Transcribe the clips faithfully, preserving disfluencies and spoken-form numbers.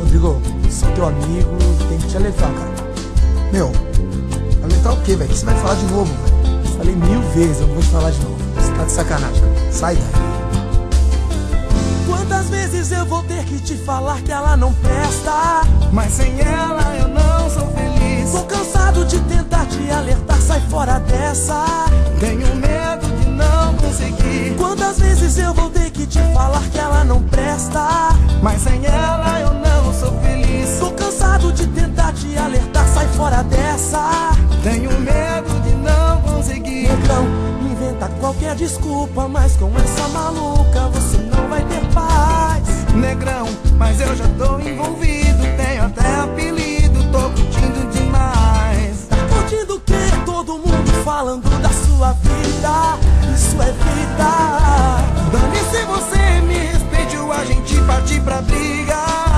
Rodrigo, sou teu amigo, tem que te alertar, cara. Meu, alertar o quê, velho? O que você vai falar de novo, velho? Falei mil vezes, eu não vou te falar de novo. Você tá de sacanagem, cara. Sai daí. Quantas vezes eu vou ter que te falar que ela não presta? Mas sem ela eu não sou feliz. Tô cansado de tentar te alertar, sai fora dessa. Tenho medo de não conseguir. Quantas vezes eu vou ter que te falar que ela não presta? Mas sem ela eu não sou feliz. Tô cansado de tentar te alertar, sai fora dessa. Tenho medo de não conseguir. Negrão, inventa qualquer desculpa, mas com essa maluca você não vai ter paz. Negrão, mas eu já tô envolvido, tenho até apelido, tô curtindo demais. Tá curtindo o quê? Todo mundo falando da sua vida, isso é vida. Dane-se você, me respeite ou a gente partir pra briga.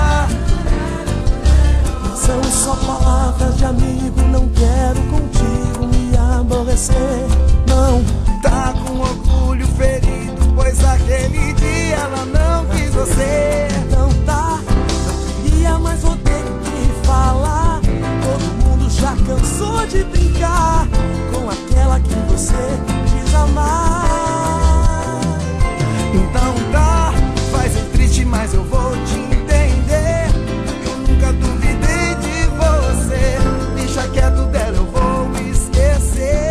São só palavras de amigo, não quero contigo me aborrecer, não. Tá com orgulho ferido, pois aquele dia ela não quis você. Não tá, não queria, mas vou ter que falar. Todo mundo já cansou de brincar com aquela que você diz amar. Então tá, vai ser triste, mas eu vou te entender. Eu nunca duvidei de você. Deixa quieto dela, eu vou esquecer.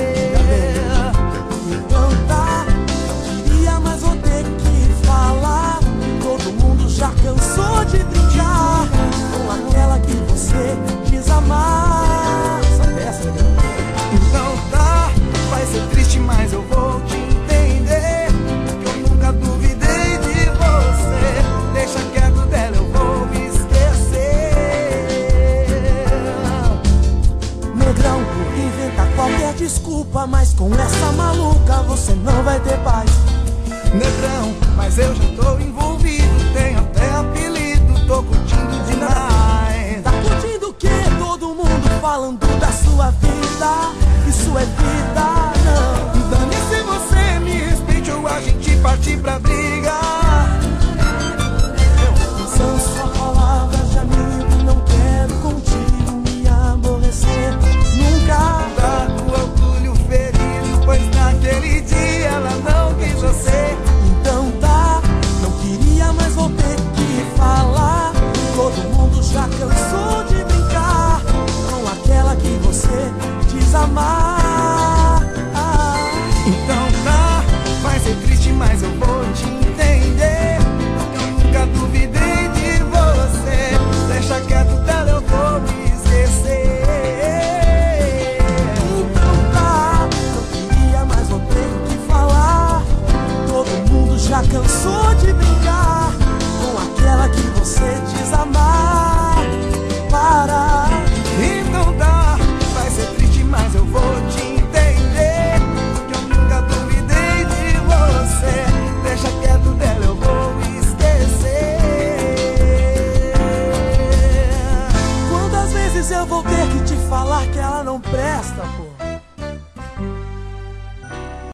Então tá, não queria, mas vou ter que falar. Todo mundo já cansou de brincar com aquela que você diz amar. Sabe essa, né? Então tá, vai ser triste, mas eu vou te entender. Eu nunca duvidei de você. Deixa quieto dela, eu vou esquecer. Negrão, inventa qualquer desculpa, mas com essa maluca você não vai ter paz. Negrão, mas eu já tô envolvido, tenho até apelido, tô curtindo demais. Tá curtindo o quê? Todo mundo falando da sua vida, isso é vida, não. Dane-se você, me respeite ou a gente partir pra briga.